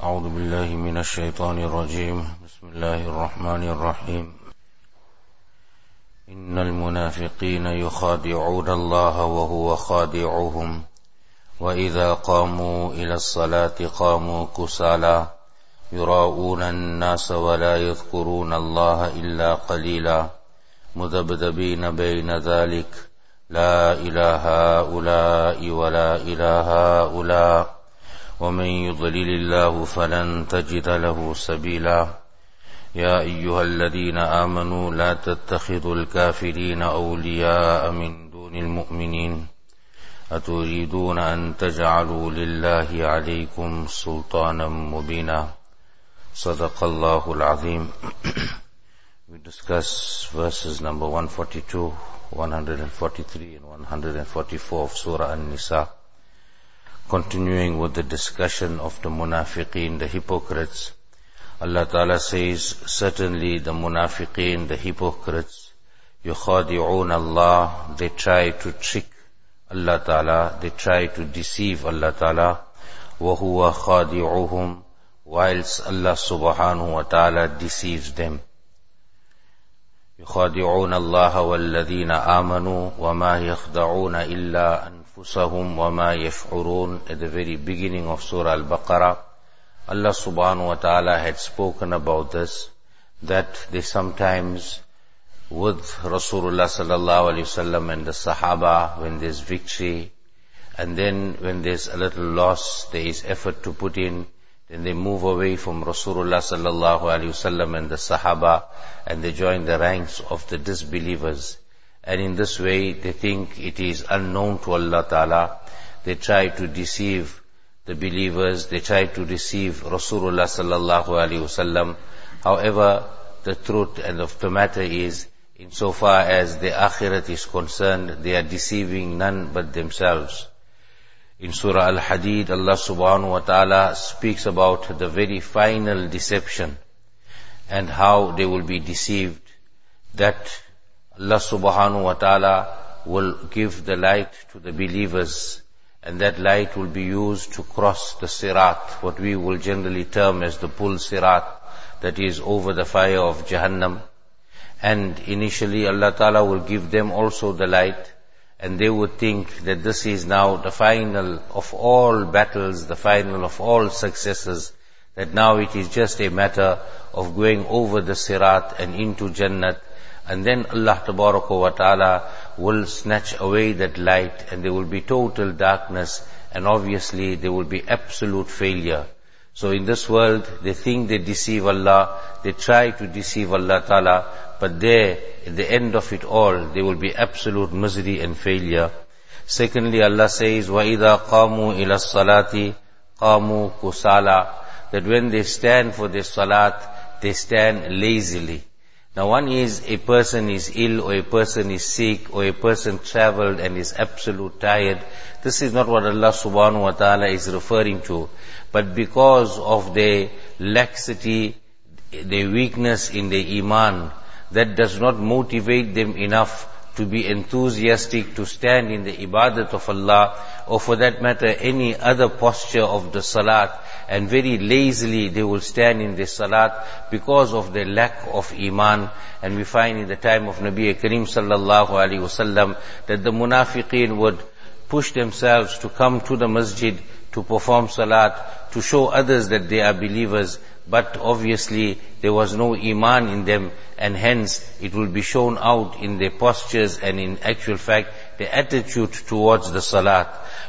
أعوذ بالله من الشيطان الرجيم بسم الله الرحمن الرحيم إن المنافقين يخادعون الله وهو خادعهم وإذا قاموا إلى الصلاة قاموا كسالى يراءون الناس ولا يذكرون الله إلا قليلا مذبذبين بين ذلك لا إله هؤلاء ولا إله هؤلاء ومن يضلل الله فلن تجد له سبيلا يا أيها الذين آمنوا لا تتخذوا الكافرين أولياء من دون المؤمنين أتريدون أن تجعلوا لله عليكم سلطانا مبينا صدق الله العظيم. We discuss verses number 142, 143 and 144 of Surah An-Nisa. Continuing with the discussion of the munafiqeen, the hypocrites. Allah Ta'ala says, certainly the munafiqeen, the hypocrites, yukhadi'un Allah, they try to trick Allah Ta'ala, they try to deceive Allah Ta'ala, wa huwa khadi'uhum, whilst Allah Subhanahu wa Ta'ala deceives them. يخادعون الله والذين آمنوا وما يخدعون إلا أنفسهم وما يشعرون. At the very beginning of Surah Al-Baqarah, Allah subhanahu wa ta'ala had spoken about this, that they sometimes with Rasulullah sallallahu alayhi wasallam and the Sahaba, when there's victory, and then when there's a little loss, there is effort to put in, then they move away from Rasulullah sallallahu alayhi wasallam and the Sahaba, and they join the ranks of the disbelievers. And in this way, they think it is unknown to Allah Ta'ala. They try to deceive the believers. They try to deceive Rasulullah sallallahu alayhi wasallam. However, the truth and of the matter is, insofar as the akhirat is concerned, they are deceiving none but themselves. In Surah Al-Hadid, Allah subhanahu wa ta'ala speaks about the very final deception and how they will be deceived, that Allah subhanahu wa ta'ala will give the light to the believers, and that light will be used to cross the sirat, what we will generally term as the pul sirat, that is over the fire of Jahannam. And initially Allah ta'ala will give them also the light, and they would think that this is now the final of all battles, the final of all successes, that now it is just a matter of going over the sirat and into Jannat. And then Allah Tabaraka wa Ta'ala will snatch away that light, and there will be total darkness, and obviously there will be absolute failure. So in this world, they think they deceive Allah, they try to deceive Allah Ta'ala, but there, at the end of it all, there will be absolute misery and failure. Secondly, Allah says, وَإِذَا قَامُوا إِلَى الصَّلَاةِ قَامُوا كُسَالَى, that when they stand for their salat, they stand lazily. Now one is, a person is ill, or a person is sick, or a person traveled and is absolute tired. This is not what Allah subhanahu wa ta'ala is referring to. But because of their laxity, their weakness in their iman, that does not motivate them enough to be enthusiastic to stand in the ibadat of Allah, or for that matter any other posture of the salat, and very lazily they will stand in the salat because of their lack of iman. And we find in the time of Nabi Kareem sallallahu alaihi wasallam that the munafiqeen would push themselves to come to the masjid to perform salat, to show others that they are believers, but obviously there was no iman in them, and hence it will be shown out in their postures and in actual fact their attitude towards the salat.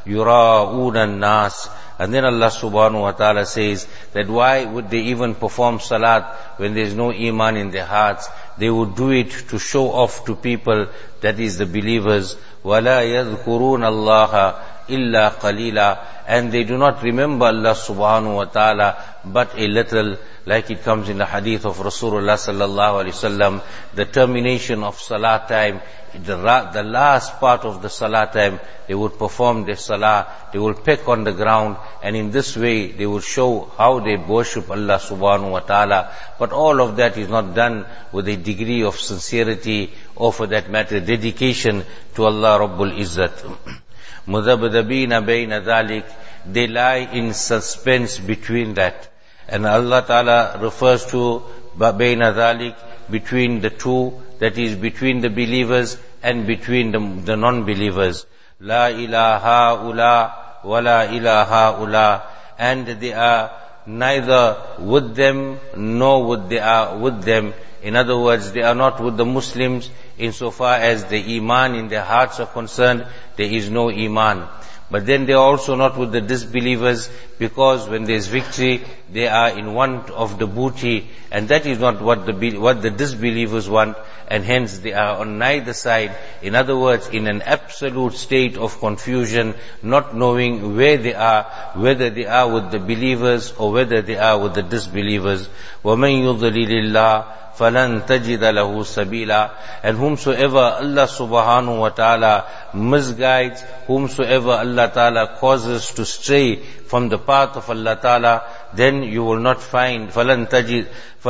Yura'una an-nas. And then Allah subhanahu wa ta'ala says that why would they even perform salat when there is no iman in their hearts? They would do it to show off to people, that is the believers. وَلَا يَذْكُرُونَ اللَّهَ إِلَّا قَلِيلًا. And they do not remember Allah subhanahu wa ta'ala but a little, like it comes in the hadith of Rasulullah sallallahu alaihi wasallam, the termination of salat time, the last part of the salat time, they would perform their salah, they will peck on the ground, and in this way they will show how they worship Allah subhanahu wa ta'ala. But all of that is not done with a degree of sincerity, or for that matter dedication to Allah Rabbul Izzat. مُذَبْذَبِينَ بَيْنَ ذَلِكَ, they lie in suspense between that. And Allah Ta'ala refers to bayna dhalik, between the two, that is between the believers and between the non-believers. La ilaha ula wa la ilaha ula. And they are neither with them nor would they are with them. In other words, they are not with the Muslims insofar as the iman in their hearts are concerned. There is no iman. But then they are also not with the disbelievers, because when there is victory, they are in want of the booty, and that is not what the disbelievers want, and hence they are on neither side. In other words, in an absolute state of confusion, not knowing where they are, whether they are with the believers or whether they are with the disbelievers. وَمَنْ يُضْلِلِ اللَّهِ فَلَنْ تَجِدَ لَهُ سَبِيلًا. And whomsoever Allah subhanahu wa ta'ala misguides, whomsoever Allah ta'ala causes to stray from the path of Allah ta'ala, then you will not find, فَلَنْ تَجِدَ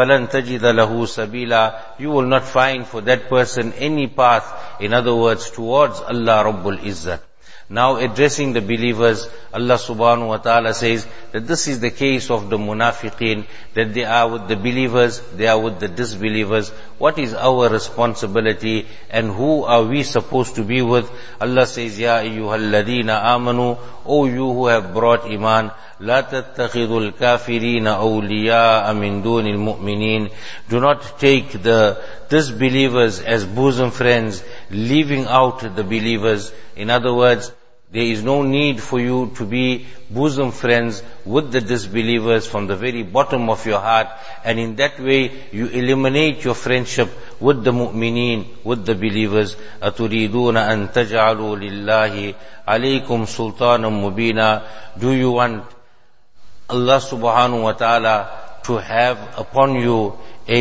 لَهُ سَبِيلًا, you will not find for that person any path, in other words, towards Allah Rabbul Izzat. Now addressing the believers, Allah subhanahu wa ta'ala says that this is the case of the munafiqeen, that they are with the believers, they are with the disbelievers. What is our responsibility and who are we supposed to be with? Allah says, Ya ayyuhalladheena amanu, O you who have brought iman, لا تتخذوا الكافرين أولياء من دون المؤمنين. Do not take the disbelievers as bosom friends, leaving out the believers. In other words, there is no need for you to be bosom friends with the disbelievers from the very bottom of your heart, and in that way you eliminate your friendship with the mu'mineen, with the believers. أَتُرِيدُونَ أَن تَجْعَلُوا لِلَّهِ عَلَيْكُمْ سُلْطَانًا مُبِينًا. Do you want Allah subhanahu wa ta'ala to have upon you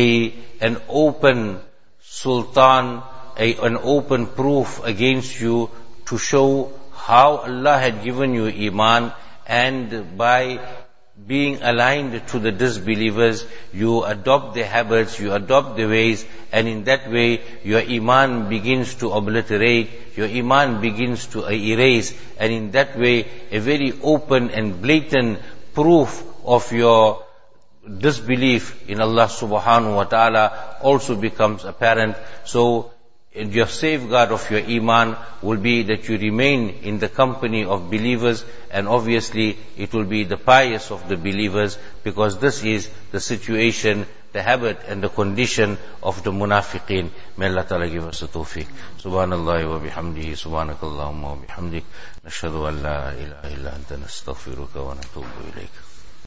an open sultan, an open proof against you, to show how Allah had given you iman, and by being aligned to the disbelievers, you adopt their habits, you adopt their ways, and in that way your iman begins to obliterate, your iman begins to erase, and in that way a very open and blatant proof of your disbelief in Allah subhanahu wa ta'ala also becomes apparent. So your safeguard of your iman will be that you remain in the company of believers, and obviously it will be the pious of the believers, because this is the situation, the habit and the condition of the munafiqeen. May Allah Ta'ala give us the tawfiq. Subhanallah wa bihamdihi, subhanakallahumma wa bihamdik, nashhadu an la ilaha illa anta nastaghfiruka wa natubu ilayk.